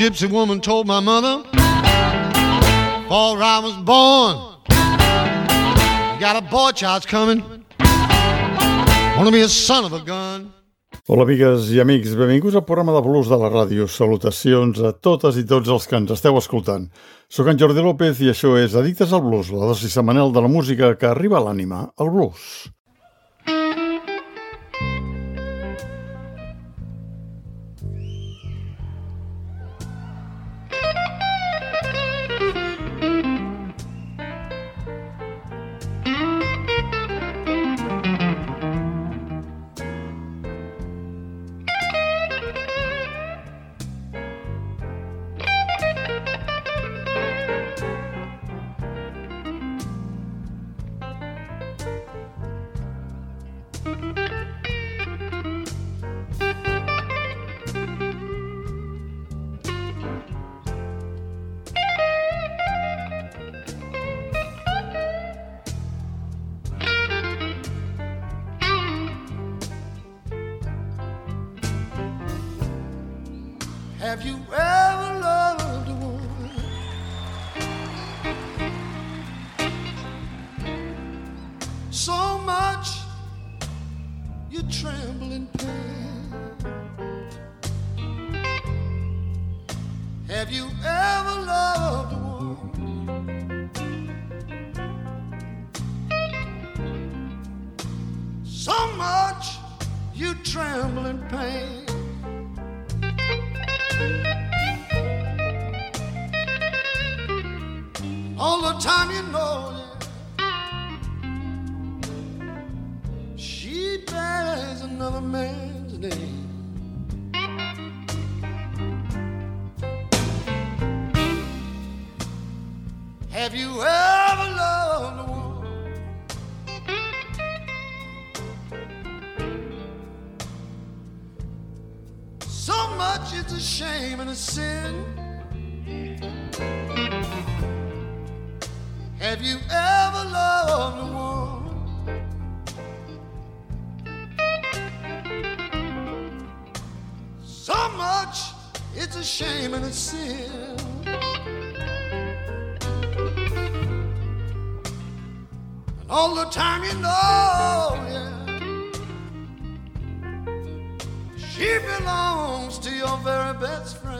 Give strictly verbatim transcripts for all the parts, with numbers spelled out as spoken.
gypsy woman told my mother, before I was born, you got a boy child's coming, wanna be a son of a gun. Hola, amigues i amics, benvinguts al programa de blues de la ràdio. Salutacions a totes i tots els que ens esteu escoltant. Soc en Jordi López i això és Addictes al Blues, la dosi setmanal de la música que arriba a l'ànima, el blues. Have you ever loved a woman so much you tremble in pain? Have you ever loved a woman so much you tremble in pain? All the time you know that she bears another man's name. Have you ever loved a woman so much it's a shame and a sin? Have you ever loved a woman so much it's a shame and a sin? And all the time you know, yeah, she belongs to your very best friend.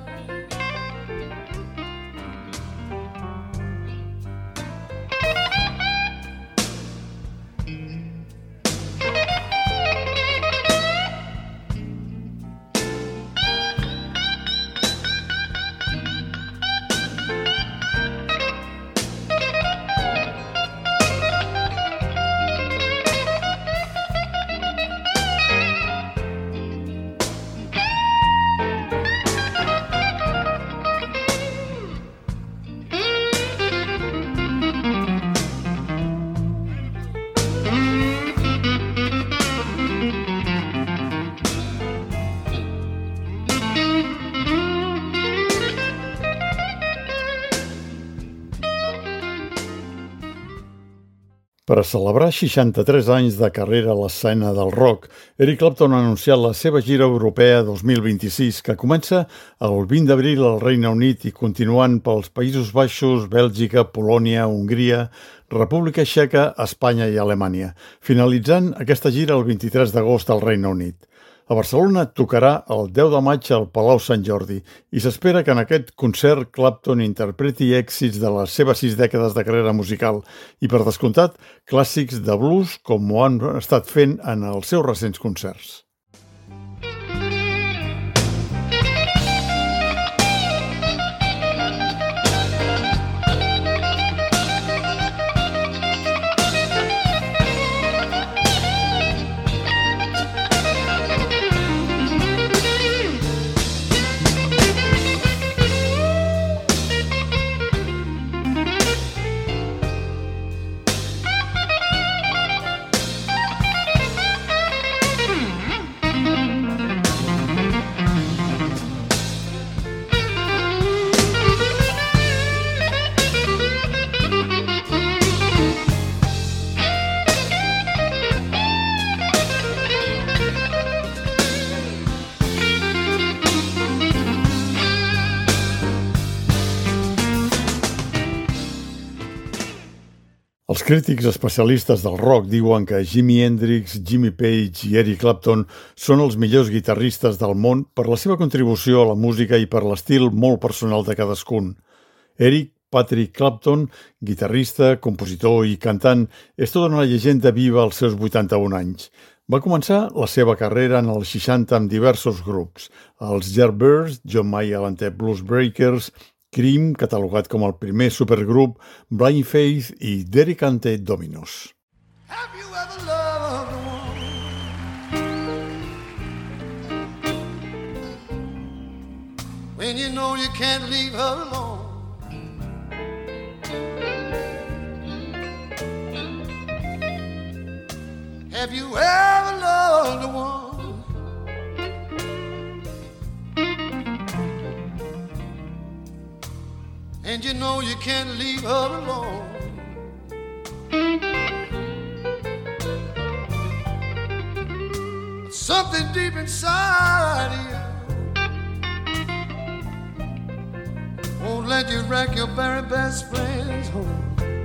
Per a celebrar seixanta-tres anys de carrera a l'escena del rock, Eric Clapton ha anunciat la seva gira europea dos mil vint-i-sis, que comença el vint d'abril al Regne Unit i continuant pels Països Baixos, Bèlgica, Polònia, Hongria, República Txeca, Espanya i Alemanya, finalitzant aquesta gira el vint-i-tres d'agost al Regne Unit. A Barcelona tocarà el deu de maig al Palau Sant Jordi i s'espera que en aquest concert Clapton interpreti èxits de les seves sis dècades de carrera musical i, per descomptat, clàssics de blues com ho han estat fent en els seus recents concerts. Els crítics especialistes del rock diuen que Jimi Hendrix, Jimmy Page i Eric Clapton són els millors guitarristes del món per la seva contribució a la música i per l'estil molt personal de cadascun. Eric Patrick Clapton, guitarrista, compositor i cantant, és tota una llegenda viva als seus vuitanta-un anys. Va començar la seva carrera en els seixanta amb diversos grups, els Yardbirds, John Mayall and the Bluesbreakers, Cream, catalogat com el primer supergrup, Blind Faith i Derek and the Dominos. Have you ever loved a woman when you know you can't leave her alone? Have you ever loved a woman and you know you can't leave her alone? But something deep inside of you won't let you wreck your very best friend's home.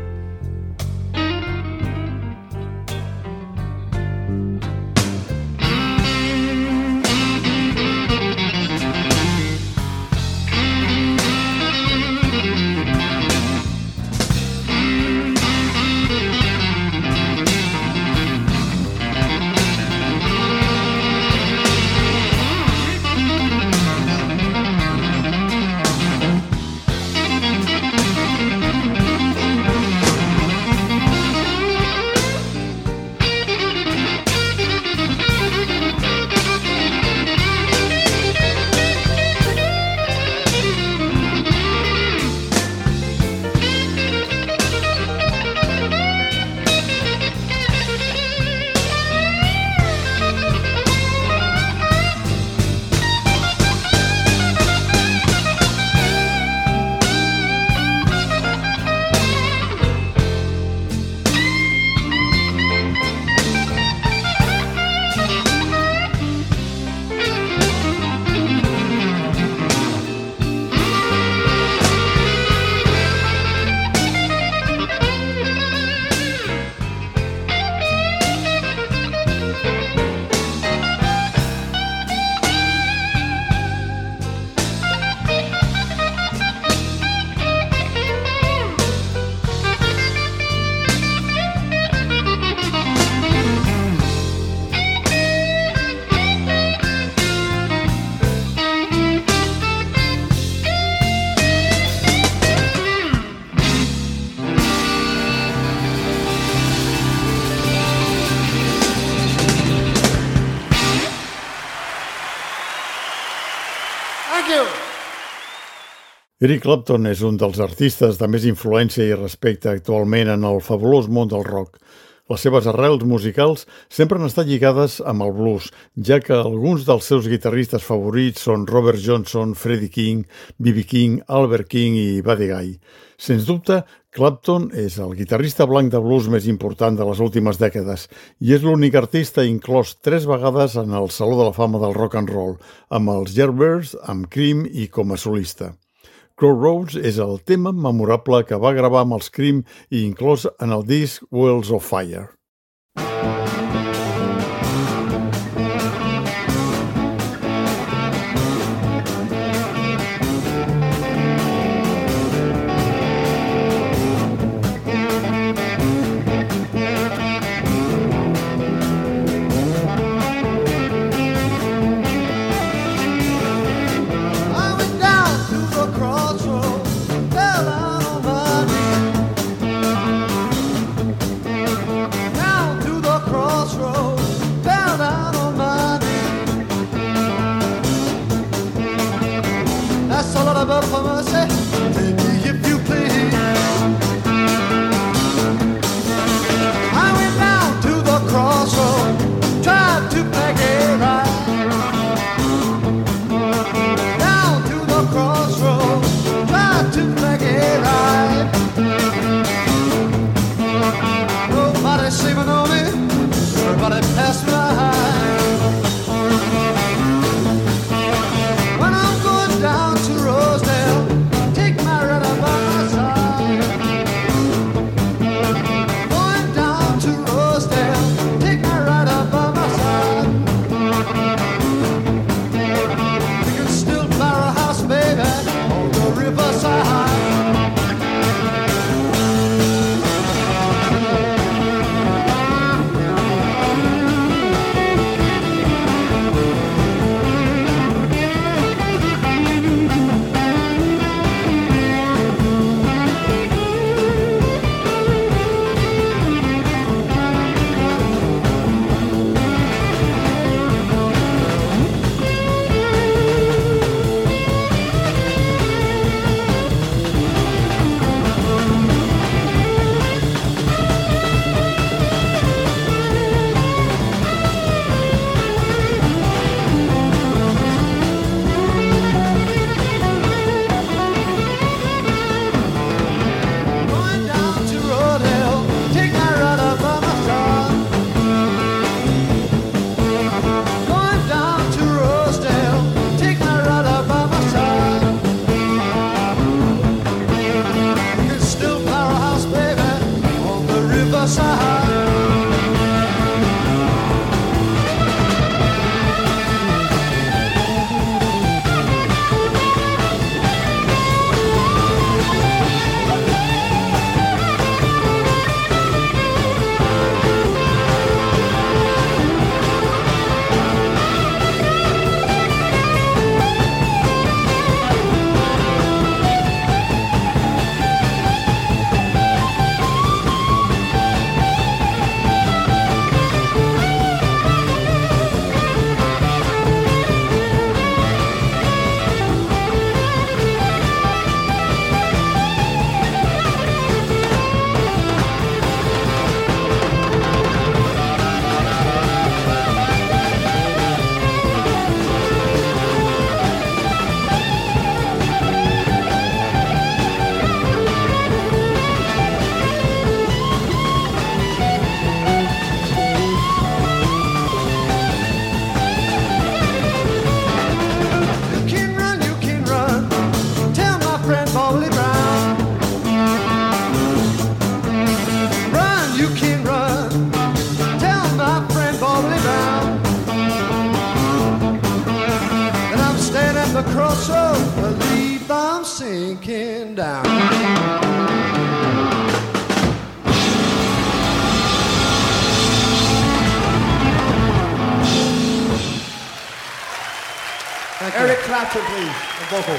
Eric Clapton és un dels artistes de més influència i respecte actualment en el fabulós món del rock. Les seves arrels musicals sempre han estat lligades amb el blues, ja que alguns dels seus guitarristes favorits són Robert Johnson, Freddie King, B B King, Albert King i Buddy Guy. Sens dubte, Clapton és el guitarrista blanc de blues més important de les últimes dècades i és l'únic artista inclòs tres vegades en el Saló de la Fama del Rock and Roll, amb els Yardbirds, amb Cream i com a solista. Crossroads és el tema memorable que va gravar amb els Cream i inclòs en el disc Wheels of Fire. Well, Eric Clapton, please, the vocal.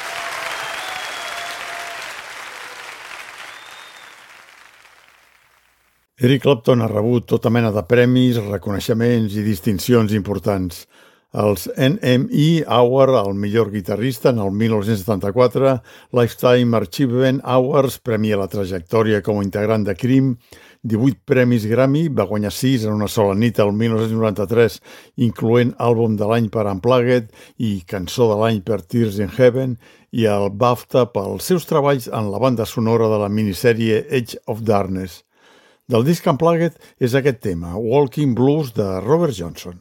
Eric Clapton ha rebut tota mena de premis, reconeixements i distincions importants. Els N M E Award al millor guitarrista en el mil nou-cents setanta-quatre, Lifetime Achievement Awards premia la trajectòria com a integrant de Cream, divuit premis Grammy, va guanyar sis en una sola nit el mil nou-cents noranta-tres, incloent àlbum de l'any per Unplugged i cançó de l'any per Tears in Heaven, i el BAFTA pels seus treballs en la banda sonora de la minissèrie Edge of Darkness. Del disc Unplugged és aquest tema, Walking Blues de Robert Johnson.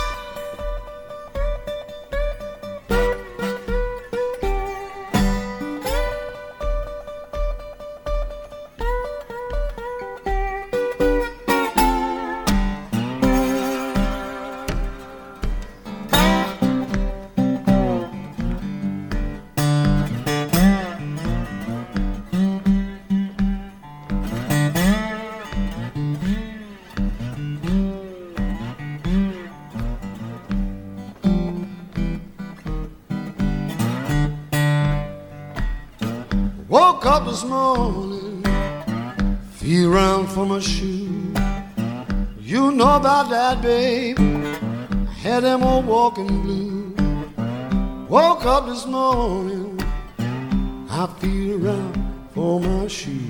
Woke up this morning, feel around for my shoe. You know about that, babe. I had them old walking blues. Woke up this morning, I feel around for my shoe.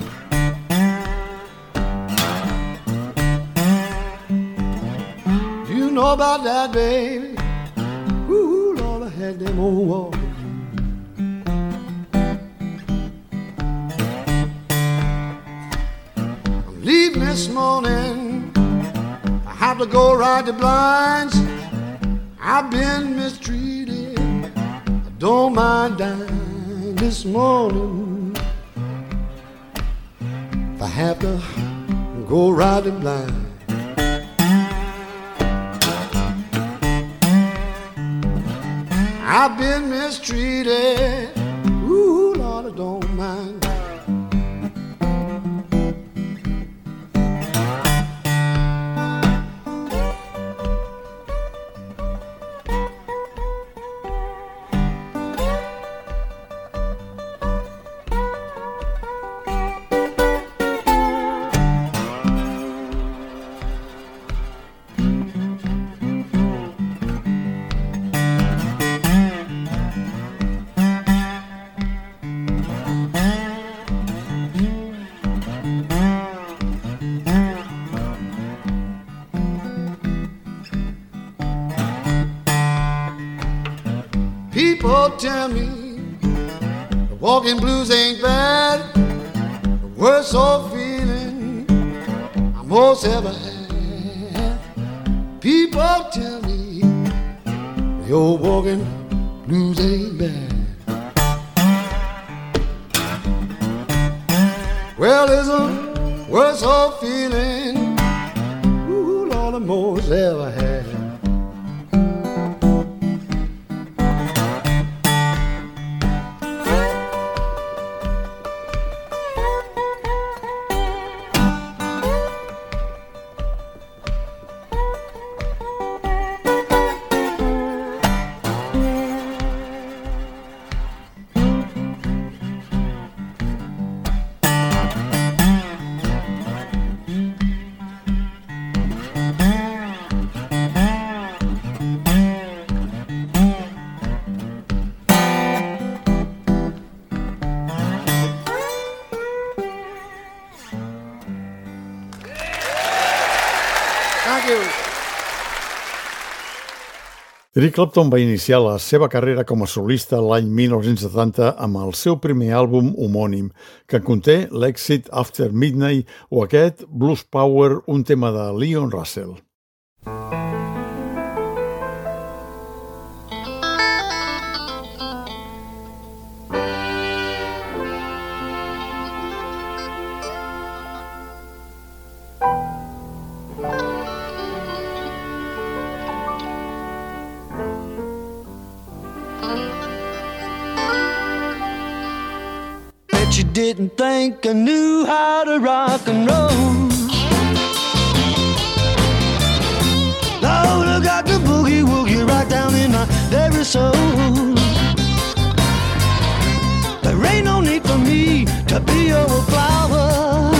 You know about that, baby. Ooh, Lord, I had them old walking. Leaving this morning, I have to go ride the blinds. I've been mistreated, I don't mind dying this morning. If I have to go ride the blinds, I've been mistreated, ooh, Lord, I don't mind. People tell me the walking blues ain't bad. The worst old feeling I most ever had. People tell me the old walking blues ain't bad. Well, there's a worst old feeling, ooh, Lord, the most ever had. Eric Clapton va iniciar la seva carrera com a solista l'any mil nou-cents setanta amb el seu primer àlbum homònim, que conté l'èxit After Midnight o aquest Blues Power, un tema de Leon Russell. You didn't think I knew how to rock and roll. Lord, I got the boogie woogie right down in my very soul. There ain't no need for me to be a flower,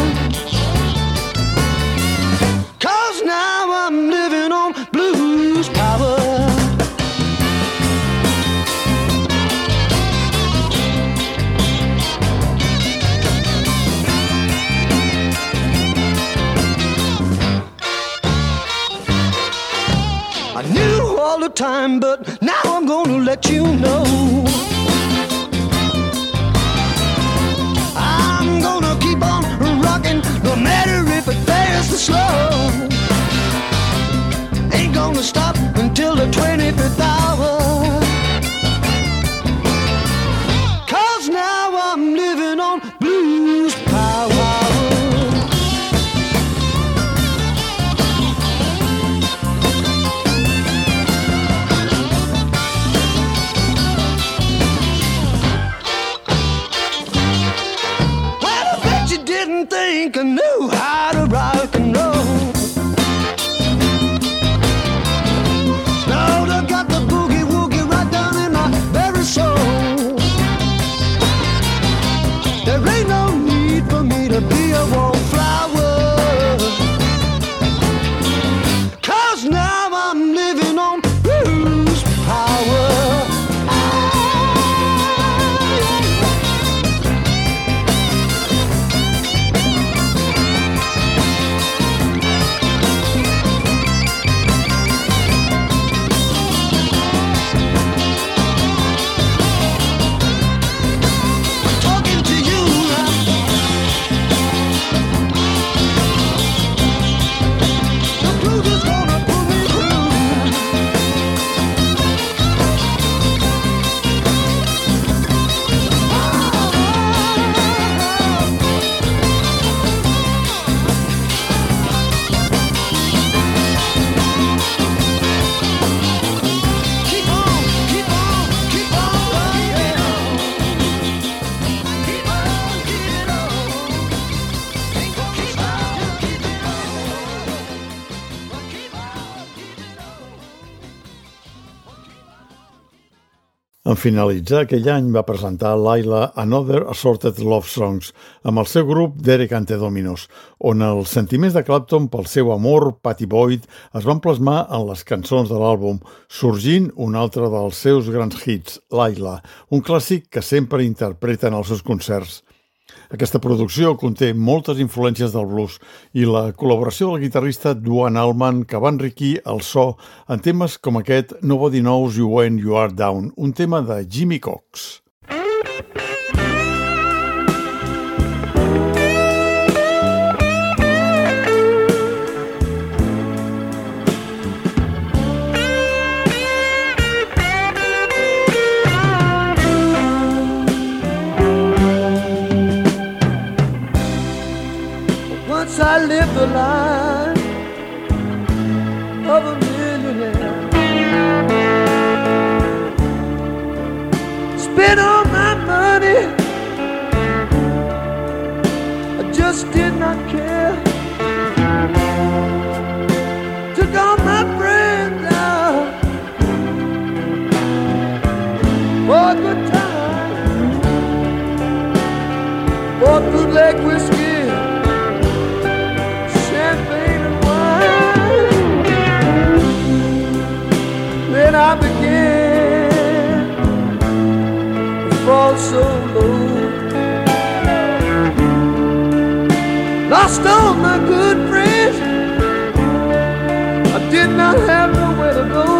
'cause now I'm living on blues power. I knew all the time, but now I'm gonna let you know. I'm gonna keep on rocking, no matter if it fast or slow. Ain't gonna stop until the twenty-fifth hour, 'cause now I'm living on blues power. Think I knew how to rock and roll. Now I got the boogie woogie right down in my very soul. There ain't no need for me to be a wallflower, 'cause now I'm living on blues power. En finalitzar aquell any va presentar Laila Another Assorted Love Songs amb el seu grup Derek and the Dominos, on els sentiments de Clapton pel seu amor, Pattie Boyd, es van plasmar en les cançons de l'àlbum, sorgint un altre dels seus grans hits, Laila, un clàssic que sempre interpreta en els seus concerts. Aquesta producció conté moltes influències del blues i la col·laboració del guitarrista Duane Allman, que va enriquir el so en temes com aquest Nobody Knows You When You Are Down, un tema de Jimmy Cox. the line of a millionaire. Spent all my money, I just did not care. Took all my friends out for a good time, bought bootleg whiskey, champagne and wine. Then I began to fall so low, lost all my good friends, I did not have nowhere to go.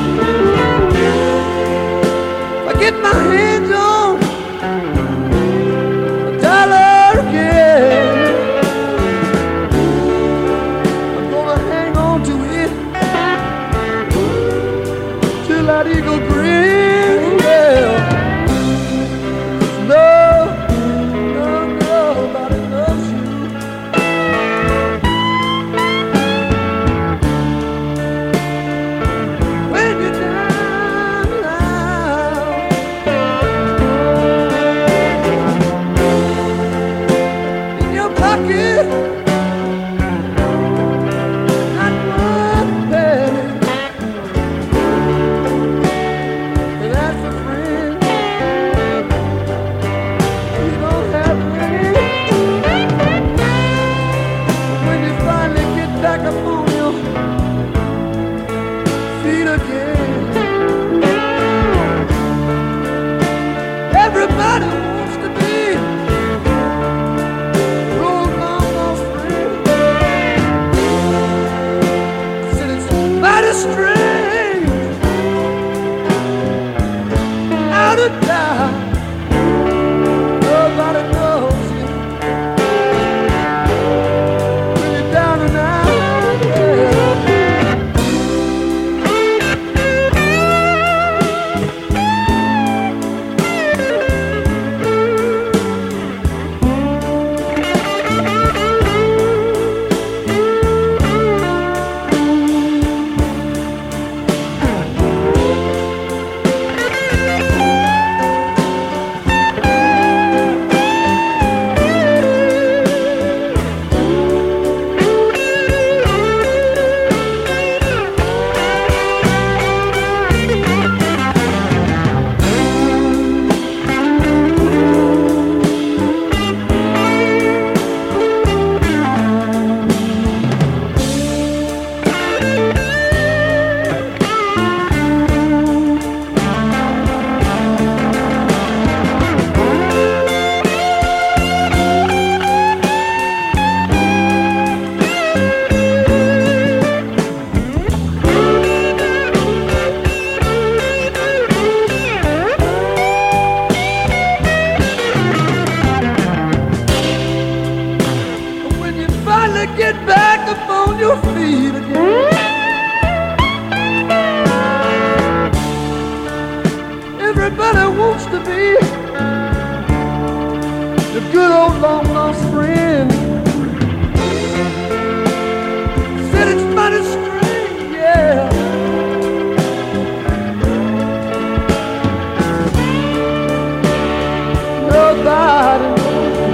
I get my hands on a dollar again, I'm gonna hang on to it till that eagle green, yeah. No, no, nobody loves you. When you're down and out, in your pocket, not one penny. And as for friends, you don't have any. When you finally get back up on your feet again, everybody wants to be your long-lost friend. Said it's mighty strange, out of doubt, nobody knows you when you're down and out, yeah. When you finally get back up on your feet again, everybody wants to be the good old long lost friend. Said it's mighty strange, yeah. Nobody knows.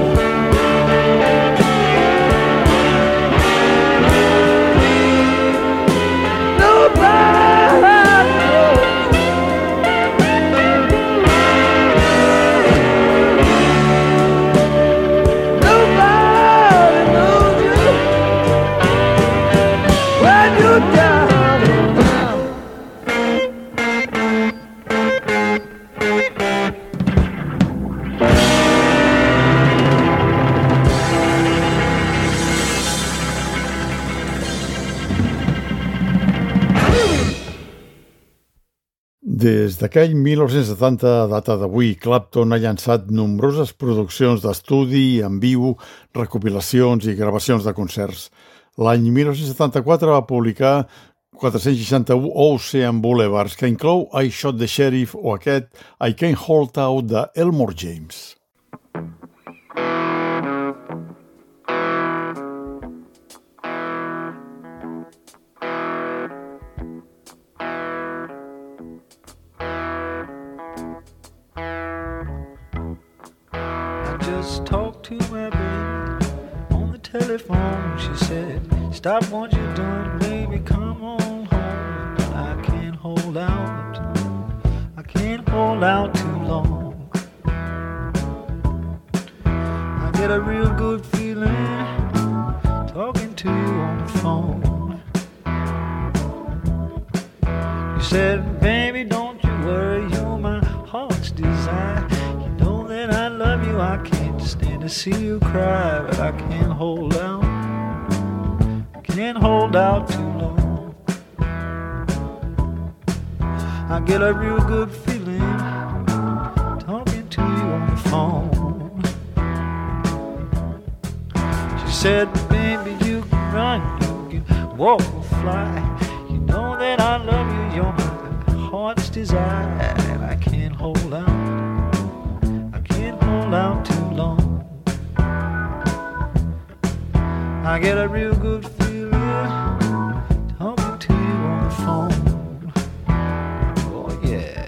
Des d'aquell mil nou-cents setanta a data d'avui, Clapton ha llançat nombroses produccions d'estudi, en viu, recopilacions i gravacions de concerts. L'any mil nou-cents setanta-quatre va publicar quatre-cents seixanta-u Ocean Boulevards, que inclou I Shot the Sheriff o aquest I Can't Hold Out de Elmore James. Just talked to my baby on the telephone. She said, stop what you're doing, baby, come on home. But I can't hold out, I can't hold out too long. I get a real good feeling talking to you on the phone. You said, baby, don't you worry, you're my heart's desire. I love you, I can't stand to see you cry, but I can't hold out, I can't hold out too long. I get a real good feeling talking to you on the phone. She said, baby, you can run, you can walk or fly. You know that I love you, you're my heart's desire, and I can't hold out, out too long. I get a real good feeling talking to you on the phone. Oh yeah.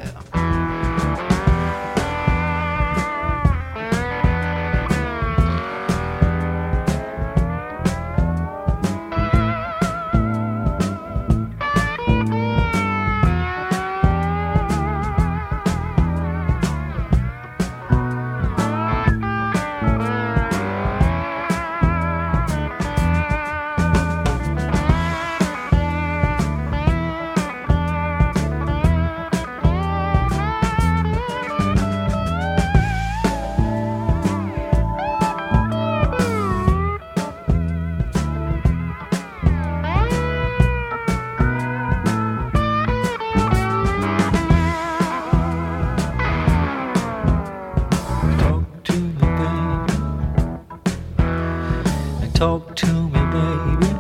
Talk to me, baby.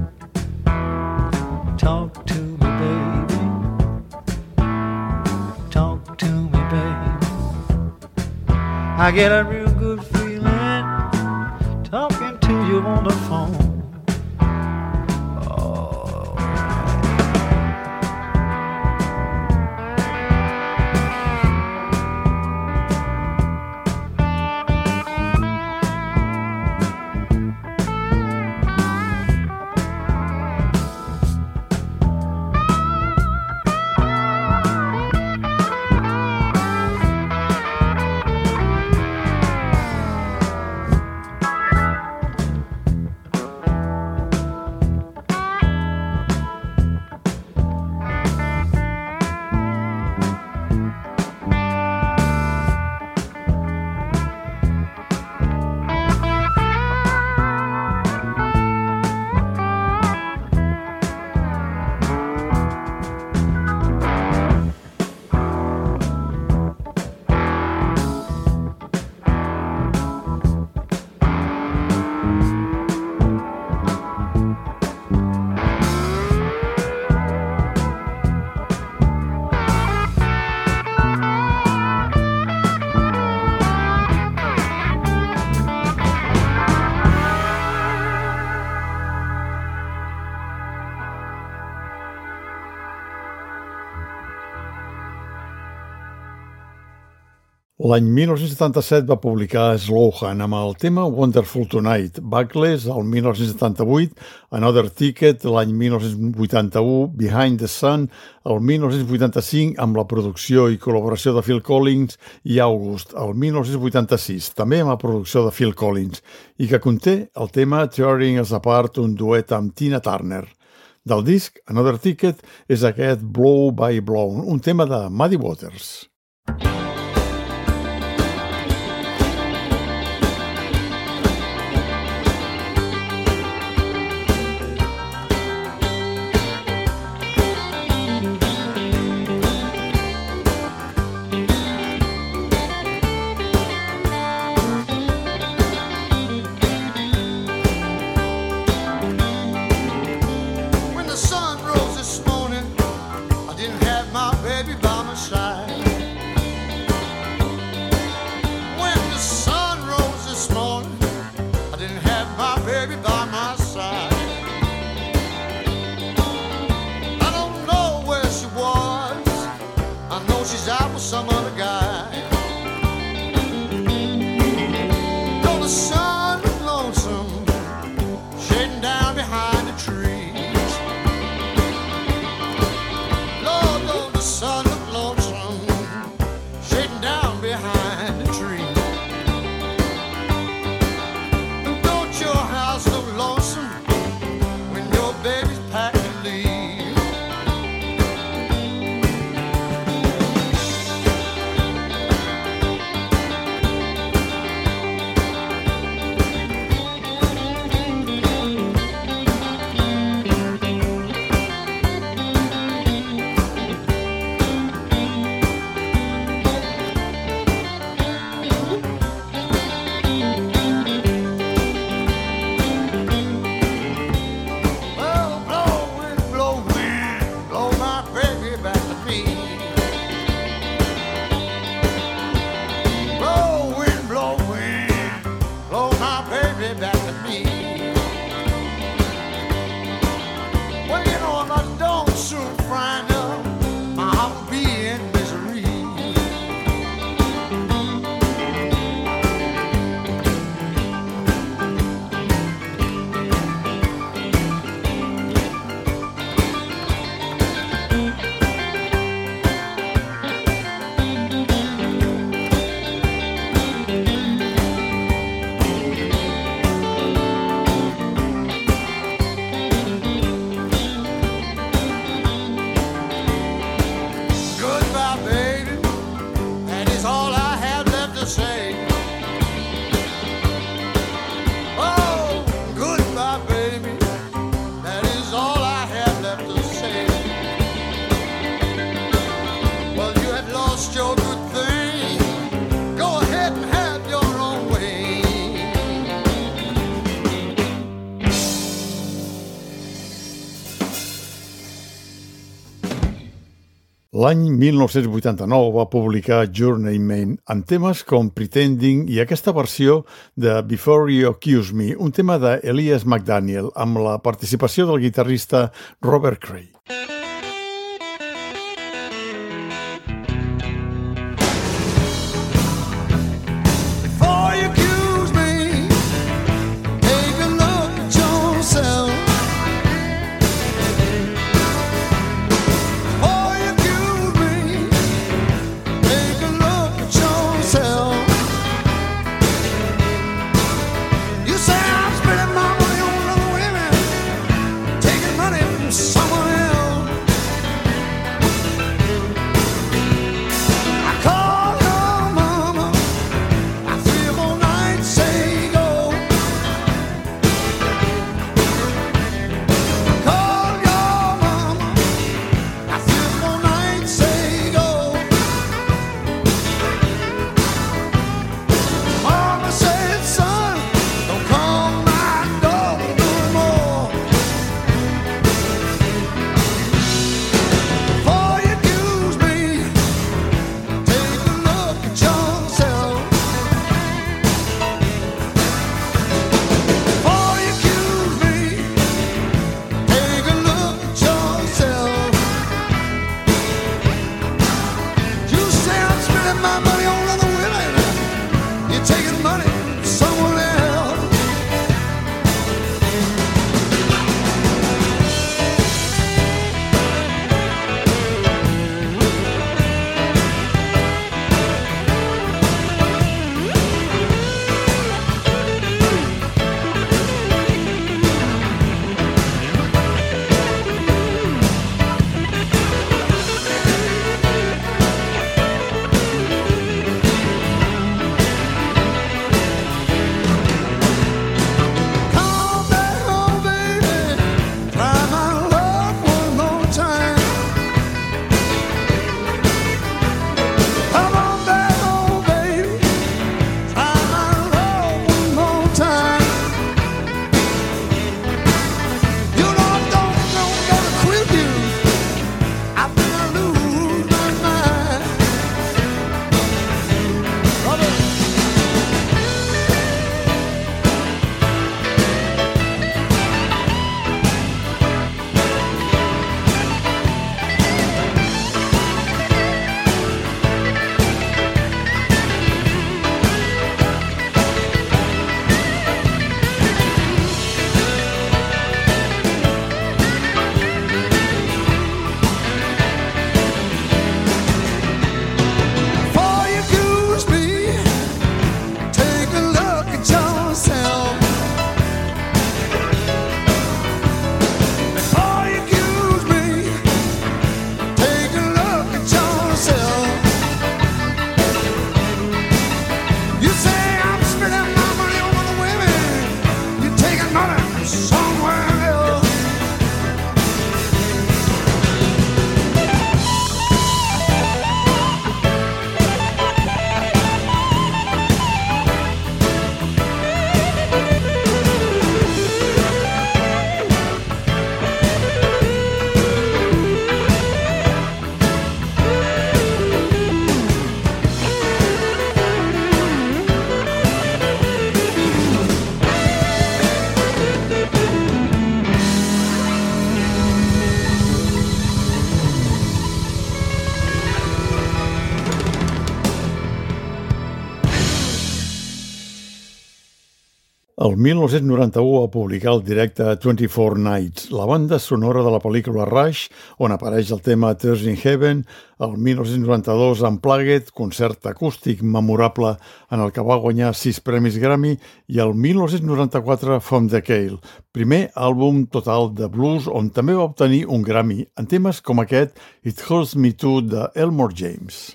Talk to me, baby. Talk to me, baby. I get a real good feeling talking to you on the phone. L'any mil nou-cents setanta-set va publicar Slowhand amb el tema Wonderful Tonight, Backless el mil nou-cents setanta-vuit, Another Ticket l'any mil nou-cents vuitanta-u, Behind the Sun el mil nou-cents vuitanta-cinc amb la producció i col·laboració de Phil Collins i August el mil nou-cents vuitanta-sis, també amb la producció de Phil Collins, i que conté el tema Tearing Us Apart, un duet amb Tina Turner. Del disc, Another Ticket és aquest Blow by Blow, un tema de Muddy Waters. When the sun rose this morning, I didn't have my baby by my side. L'any mil nou-cents vuitanta-nou va publicar Journeyman amb temes com Pretending i aquesta versió de Before You Accuse Me, un tema d'Elias McDaniel amb la participació del guitarrista Robert Cray. El mil nou-cents noranta-u va publicar el directe twenty-four Nights, la banda sonora de la pel·lícula Rush, on apareix el tema Tears in Heaven, el mil nou-cents noranta-dos Unplugged, concert acústic memorable en el que va guanyar sis premis Grammy, i el mil nou-cents noranta-quatre From the Cale, primer àlbum total de blues on també va obtenir un Grammy en temes com aquest It Hurts Me Too de Elmore James.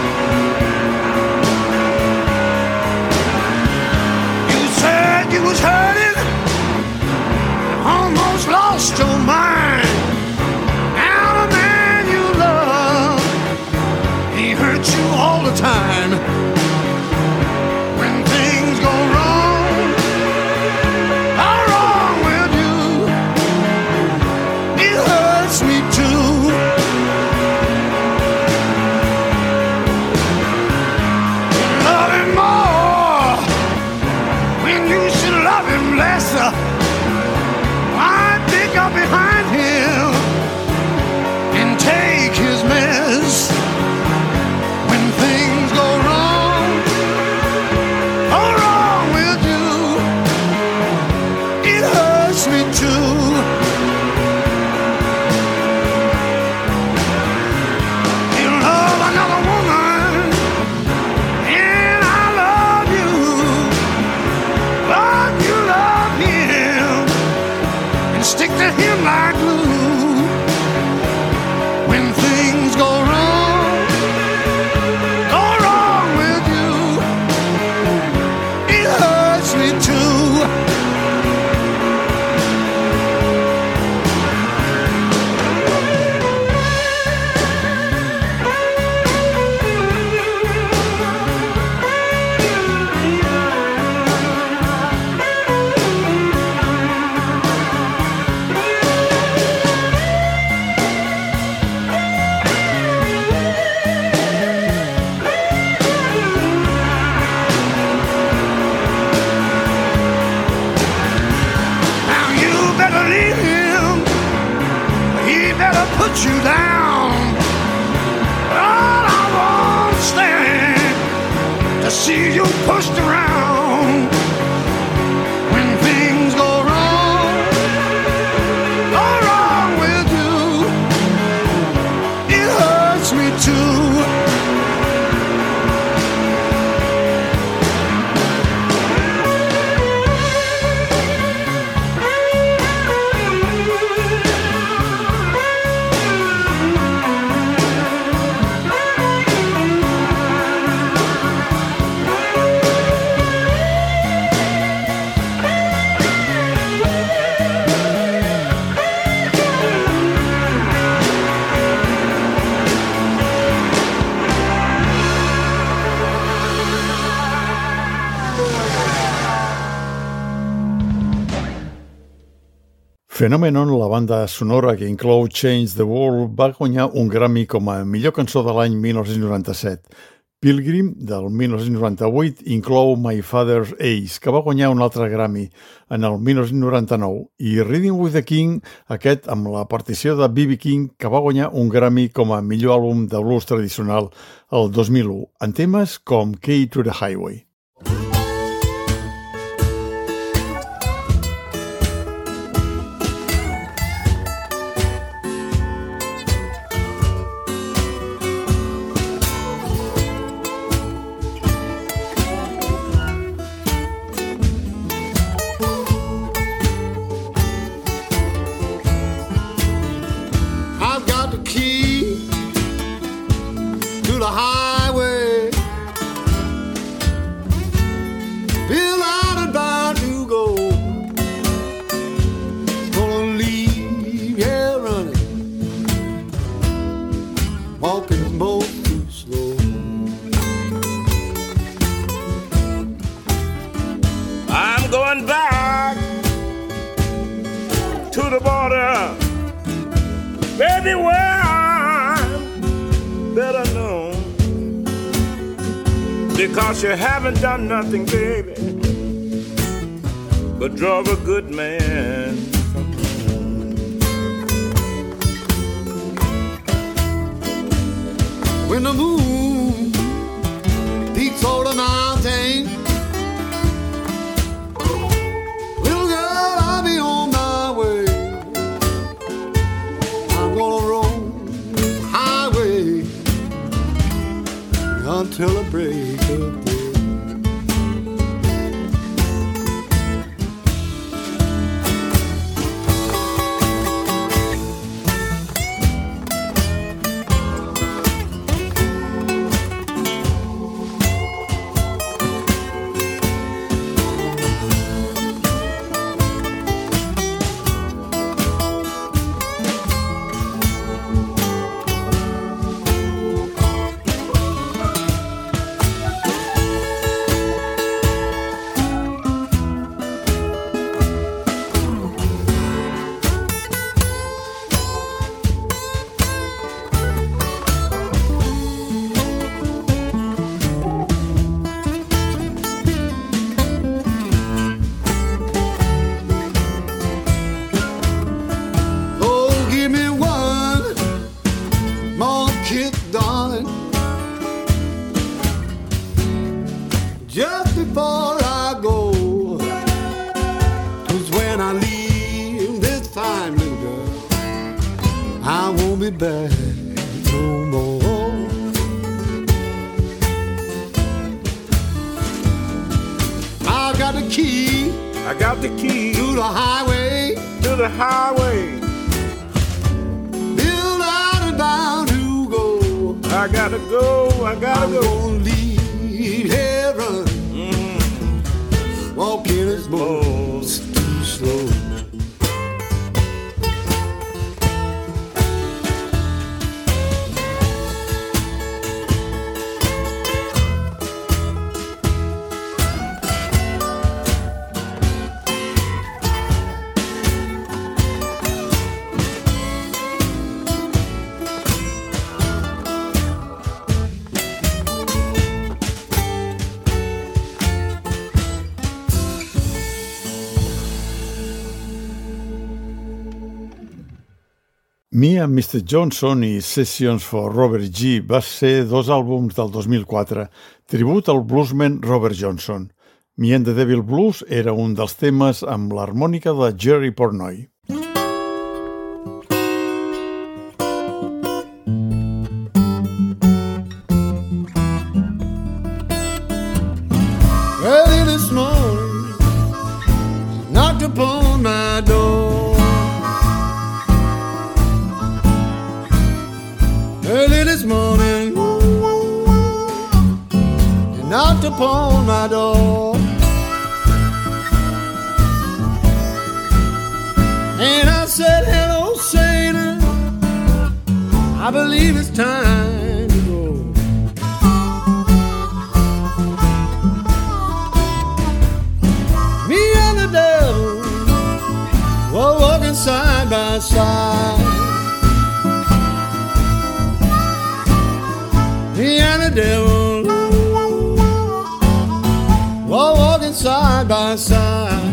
You was hurt. put you down. But I won't stand to see you pushed around. When things go wrong, go wrong with you, it hurts me too. Phenomenon, la banda sonora que inclou Change the World, va guanyar un Grammy com a millor cançó de l'any mil nou-cents noranta-set. Pilgrim, del mil nou-cents noranta-vuit, inclou My Father's Ace, que va guanyar un altre Grammy en el mil nou-cents noranta-nou, i Riding with the King, aquest amb la partició de B B King, que va guanyar un Grammy com a millor àlbum de blues tradicional el dos mil u, en temes com Key to the Highway. Because you haven't done nothing, baby, but drove a good man from home. When the moon peaks over the mountain, little girl, I'll be on my way. I'm gonna roll the highway until the break of day. Back no more. I got the key. I got the key to the highway. To the highway. Bill out and bound to go. I gotta go. I gotta I'm go. Gonna leave heaven. Mm-hmm. Walking is most too slow. Me and mister Johnson i Sessions for Robert G. va ser dos àlbums del dos mil quatre, tribut al bluesman Robert Johnson. Me and the Devil Blues era un dels temes amb l'harmònica de Jerry Portnoy. Early this morning, knocked upon my door. Early this morning, you knocked upon my door. And I said, hello, Satan, I believe it's time to go. Me and the devil were walking side by side. Me and the devil were walking side by side.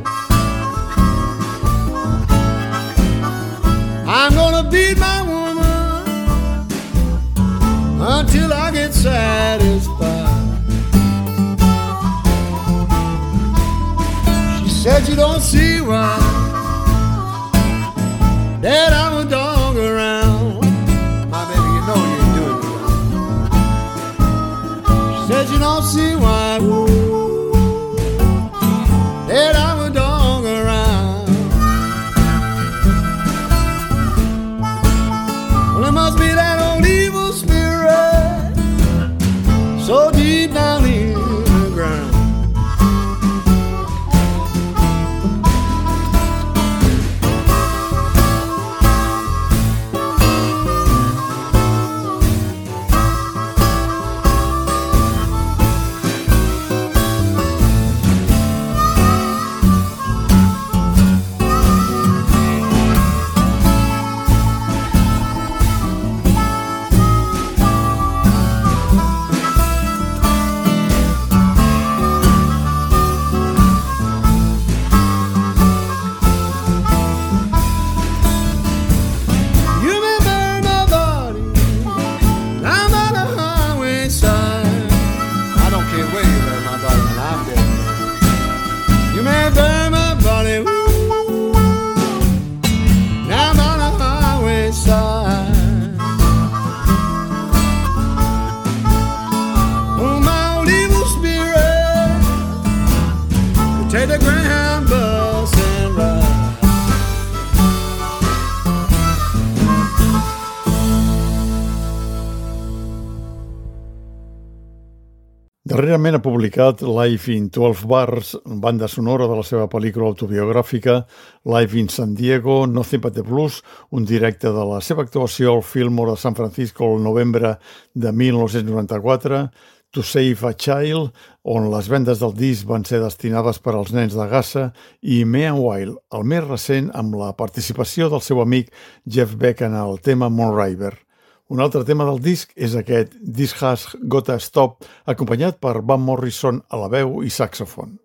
I'm gonna beat my woman until I get satisfied. She said you don't see why that I'm a dog around. My baby, you know you ain't doing it right. She said you don't see why that I'm a dog around. Well, it must be that old evil spirit so deep down in the ground. Darrerament ha publicat Live in twelve Bars, banda sonora de la seva pel·lícula autobiogràfica Live in San Diego, Nothing but the Blues, un directe de la seva actuació al Fillmore de San Francisco el novembre de mil nou-cents noranta-quatre, To Save a Child, on les vendes del disc van ser destinades per als nens de Gaza, i Meanwhile, el més recent amb la participació del seu amic Jeff Beck en el tema Moonriver. Un altre tema del disc és aquest This Has Gotta Stop, acompanyat per Van Morrison a la veu i saxofon.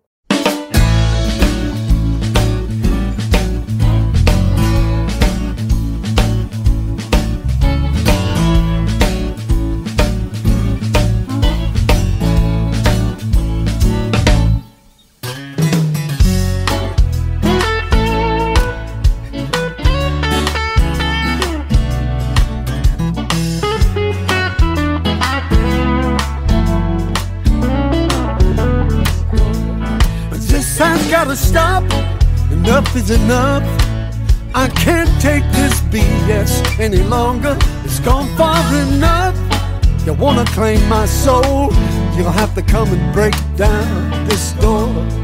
Gotta stop, enough is enough. I can't take this B S any longer. It's gone far enough. You wanna claim my soul, you'll have to come and break down this door.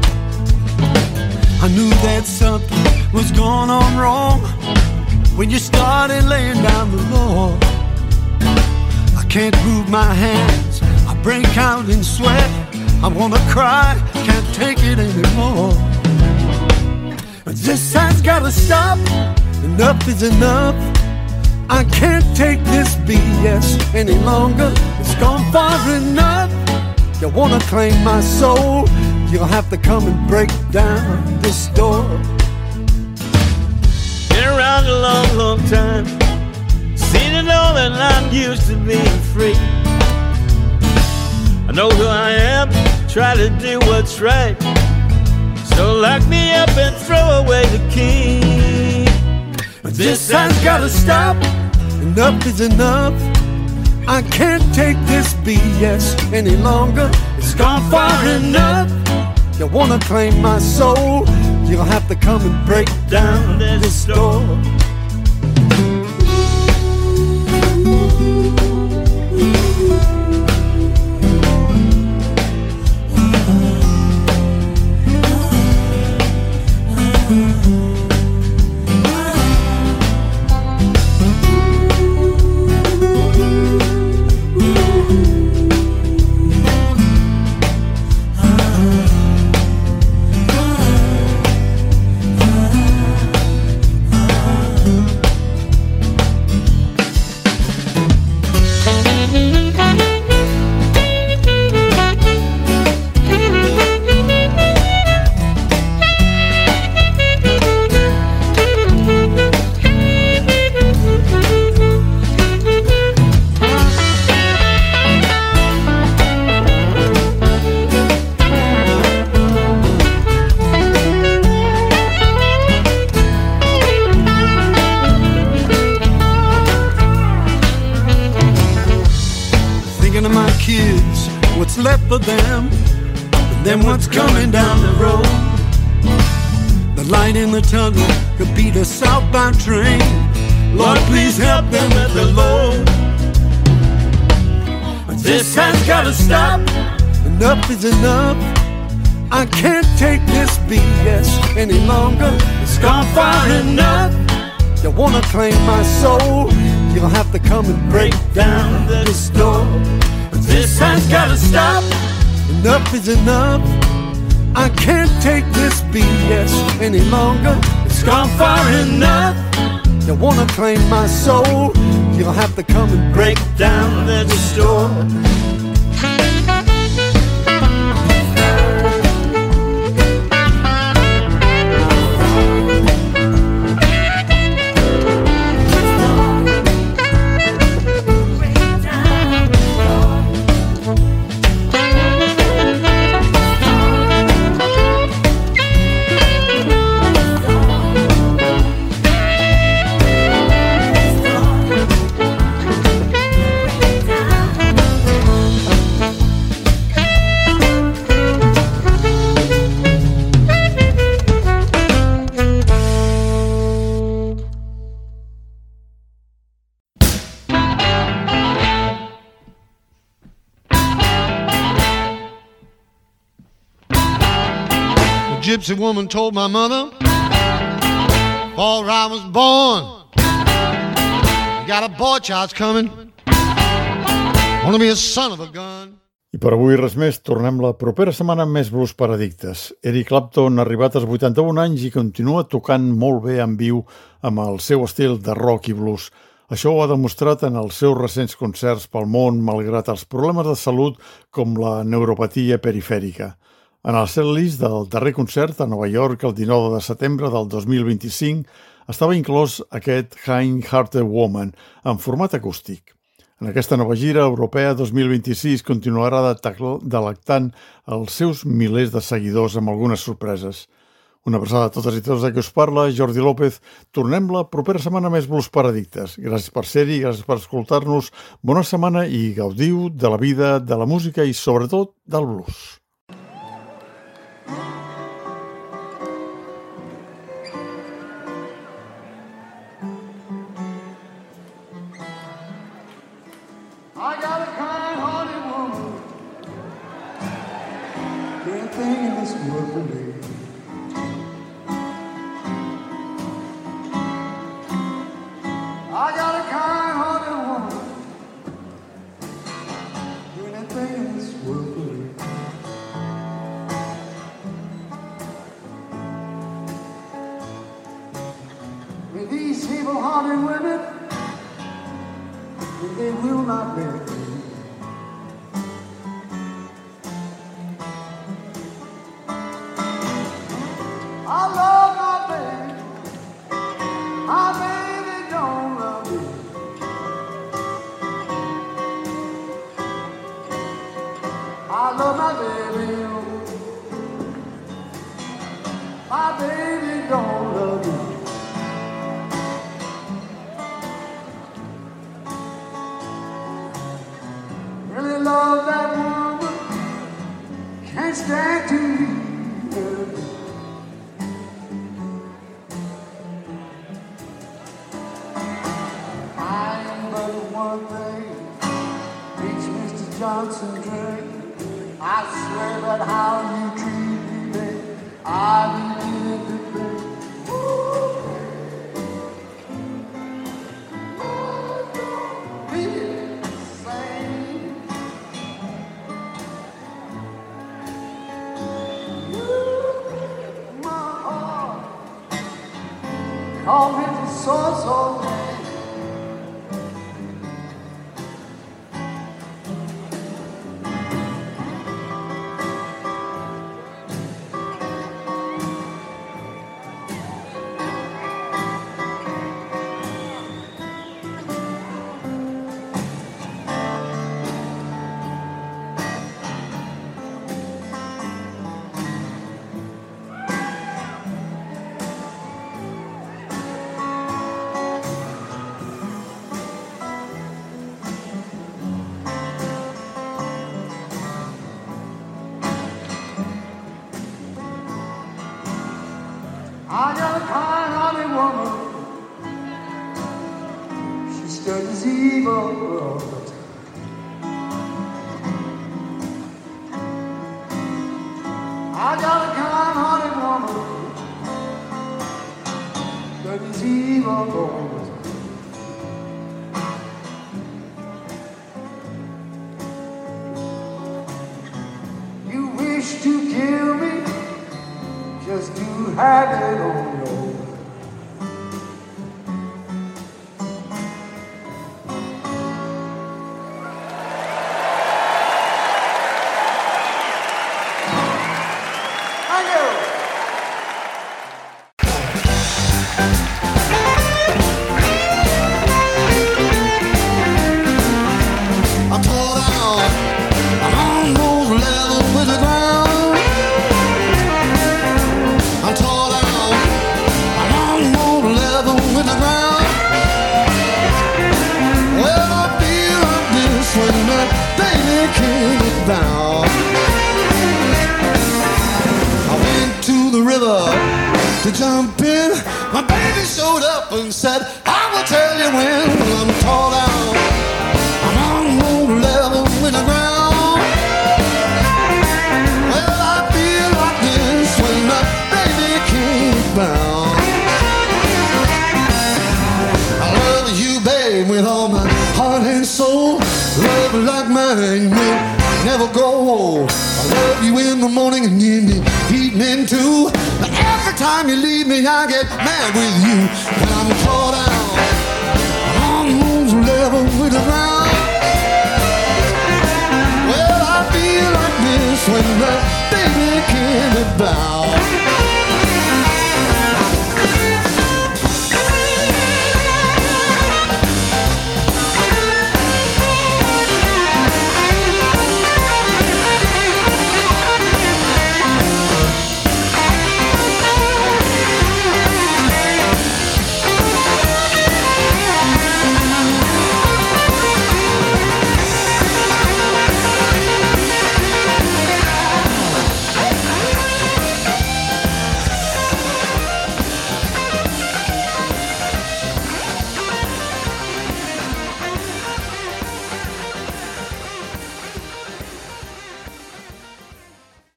I knew that something was going on wrong when you started laying down the law. I can't move my hands, I break out in sweat. I wanna cry, can't take it anymore. This has gotta stop, enough is enough. I can't take this B S any longer. It's gone far enough. You wanna claim my soul, you'll have to come and break down this door. Been around a long, long time, seem to know that I'm used to being free. I know who I am, try to do what's right. So lock me up and throw away the key. This has gotta stop. Enough is enough. I can't take this B S any longer. It's gone far enough. You wanna claim my soul, you'll have to come and break down this door. For them, and then what's coming down the road. The light in the tunnel could be the southbound train. Lord, please help them with the load. This has gotta stop. Enough is enough. I can't take this B S any longer. It's gone far enough. You wanna claim my soul, you'll have to come and break down this door. This has gotta stop. Enough is enough. I can't take this B S any longer. It's gone far enough. You wanna claim my soul, you'll have to come and break down this door. Gypsy woman told my mother, before I was born, you got a boy child's coming, wanna be a son of a gun. I per avui res més, tornem la propera setmana amb més blues per addictes. Eric Clapton ha arribat als vuitanta-un anys i continua tocant molt bé en viu amb el seu estil de rock i blues. Això ho ha demostrat en els seus recents concerts pel món, malgrat els problemes de salut com la neuropatia perifèrica. En el setlist del darrer concert a Nova York el dinou de setembre del dos mil vint-i-cinc estava inclòs aquest Kind-Hearted Woman en format acústic. En aquesta nova gira europea dos mil vint-i-sis continuarà delectant els seus milers de seguidors amb algunes sorpreses. Una abraçada a totes i tots de qui us parla, Jordi López. Tornem la propera setmana més Blues per Addictes. Gràcies per ser-hi, gràcies per escoltar-nos. Bona setmana i gaudiu de la vida, de la música i sobretot del blues. I got a kind-hearted woman, everything in this world for me. I got a kind-hearted woman, anything in this world for me. With these evil-hearted women, they will not bear me. I love my baby, my baby don't love me. stand to leave. I am but one thing, reach Mister Johnson drink. I swear that how you treat me, babe, I begin to think. Call me the source of me. I got a kind-hearted woman. She studies evil all the time. I got a kind-hearted woman. Studies evil all the time. You wish to kill me just to have it on your own. Thank you. I'm tore down, I'm almost level with the ground. I'm tore down, I'm almost level with the ground. Well, I feel like this when my baby came down. I went to the river to jump in. My baby showed up and said, I will tell you when. Well, I'm tore down, I'm almost level with the ground. Well, I feel like this when my baby came down. I love you, babe, with all my heart and soul. Love like mine will never grow old. I love you in the morning and in the evening too. But every time you leave me, I get mad with you. And I'm tore down, I'm almost level with the ground. Well, I feel like this when my baby came about.